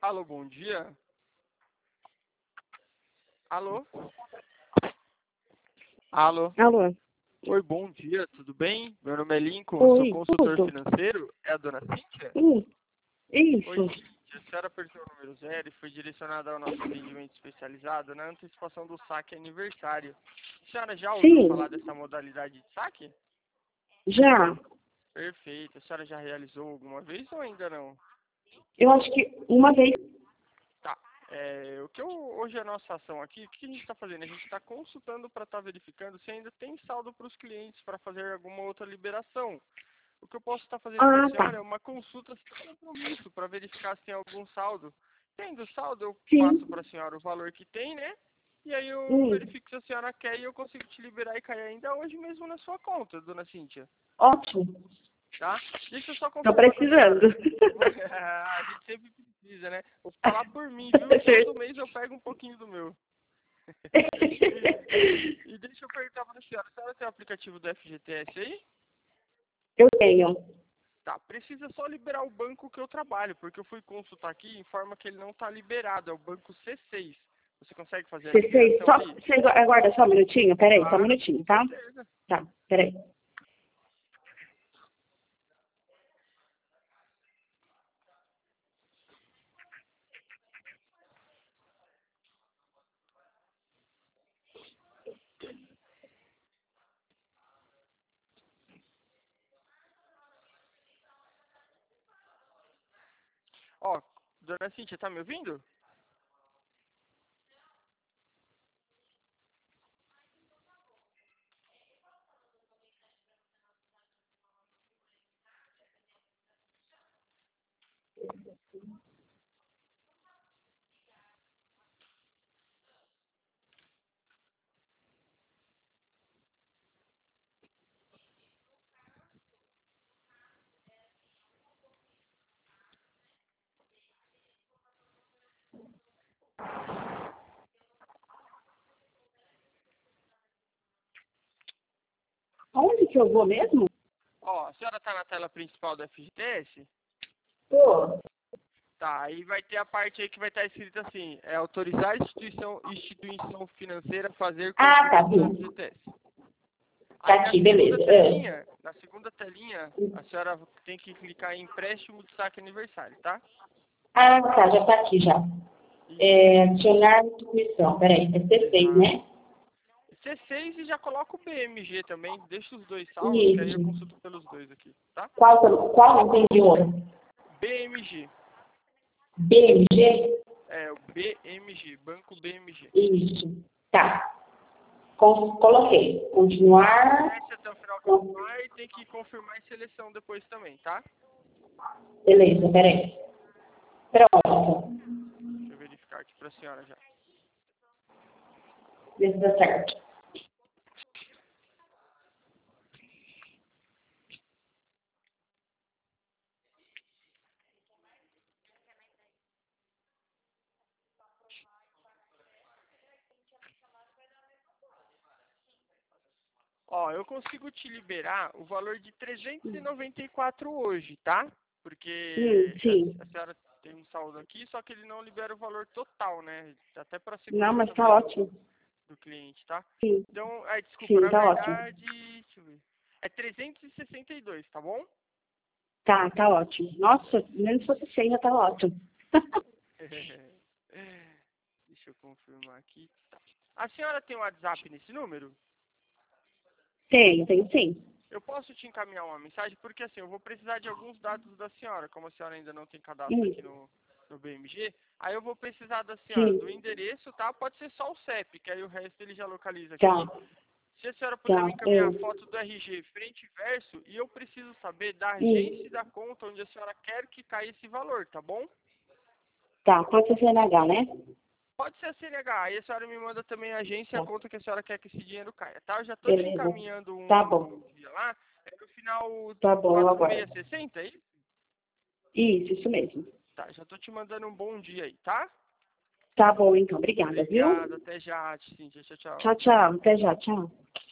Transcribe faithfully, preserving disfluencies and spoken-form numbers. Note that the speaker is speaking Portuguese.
Alô, bom dia. Alô? Alô? Alô? Oi, bom dia, tudo bem? Meu nome é Lincoln, eu sou Oi, consultor tudo? financeiro. É a dona Cíntia? Hum, Oi, isso. Cíntia. A senhora apertou o número zero e foi direcionada ao nosso atendimento especializado na antecipação do saque aniversário. A senhora já ouviu Sim, falar dessa modalidade de saque? já. Perfeito. A senhora já realizou alguma vez ou ainda não? Eu acho que uma vez. Tá. É, o que eu, hoje a nossa ação aqui, o que a gente está fazendo? A gente está consultando para estar verificando se ainda tem saldo para os clientes para fazer alguma outra liberação. O que eu posso estar fazendo com a Ah, senhora tá. é uma consulta sem compromisso para verificar se tem algum saldo. Tendo saldo, eu passo Sim. para a senhora o valor que tem, né? E aí eu Hum, verifico se a senhora quer e eu consigo te liberar e cair ainda hoje mesmo na sua conta, dona Cíntia. ótimo. Tá? Deixa eu só Tô confirmar com a precisando. senhora. A gente sempre precisa, né? Vou falar por mim, viu? Todo mês eu pego um pouquinho do meu. E deixa eu perguntar para a senhora, a senhora tem o aplicativo do F G T S aí? Eu tenho. Tá, precisa só liberar o banco que eu trabalho, porque eu fui consultar aqui e informa que ele não está liberado, é o banco C seis. Você consegue fazer a C seis, liberação só, aí? você aguarda só um minutinho? Peraí, só um Claro, minutinho, com tá? certeza. Tá, peraí. Ó, dona Cíntia, tá me ouvindo? Onde que eu vou mesmo? Ó, a senhora tá na tela principal do F G T S? Tô. Tá, aí vai ter a parte aí que vai estar escrito assim, é autorizar a instituição, instituição financeira a fazer Ah, tá, consultas do vi. F G T S. Tá Aí na aqui, segunda beleza. telinha, na segunda telinha, a senhora tem que clicar em empréstimo de saque aniversário, tá? Ah, tá, já tá aqui já. Isso, É, adicionar instituição. Peraí, é C seis, exato. né? C seis e já coloca o B M G também, deixa os dois salvos, que aí eu Isso. consulto pelos dois aqui, tá? Qual, que eu- qual não entendi o outro? B M G, B M G? é o B M G, Banco B M G. Isso. Tá. Com- coloquei. Continuar. Desce até o final continuar e tem que confirmar em seleção depois também, tá? Beleza, peraí. Pronto. Deixa eu verificar aqui pra senhora já. Vê se dá certo. Ó, eu consigo te liberar o valor de trezentos e noventa e quatro hoje, tá? Hum, Porque sim. a, a senhora tem um saldo aqui, só que ele não libera o valor total, né? Até para Não, mas segurança tá mesmo ótimo. do cliente, tá? Sim. Então, ai, desculpa, Sim, na tá ótimo. verdade, deixa eu ver. É trezentos e sessenta e dois, tá bom? Tá, tá ótimo. Nossa, menos se fosse cem já tá ótimo. Deixa eu confirmar aqui. Tá. A senhora tem um WhatsApp nesse número? Tenho, tenho sim. Eu posso te encaminhar uma mensagem? Porque assim, eu vou precisar de alguns dados da senhora. Como a senhora ainda não tem cadastro Hum, aqui no, no B M G, aí eu vou precisar da senhora sim. do endereço, tá? Pode ser só o C E P, que aí o resto ele já localiza Tá, aqui. Se a senhora puder tá. me encaminhar a Hum, foto do R G frente e verso, e eu preciso saber da hum. agência e da conta onde a senhora quer que caia esse valor, tá bom? Tá, pode ser C N H, né? Pode ser a C N H, aí a senhora me manda também a agência e a Tá, conta que a senhora quer que esse dinheiro caia, tá? Eu já tô te beleza. encaminhando Tá um bom bom. dia lá, é no final Tá bom, eu quatro seis aguardo. seis zero, é isso? Isso, isso mesmo. Tá, já tô te mandando um bom dia aí, tá? Tá bom, então. Obrigada, viu? Obrigado, até já, Cíntia. Tchau, tchau. Tchau, tchau. Até já. Tchau.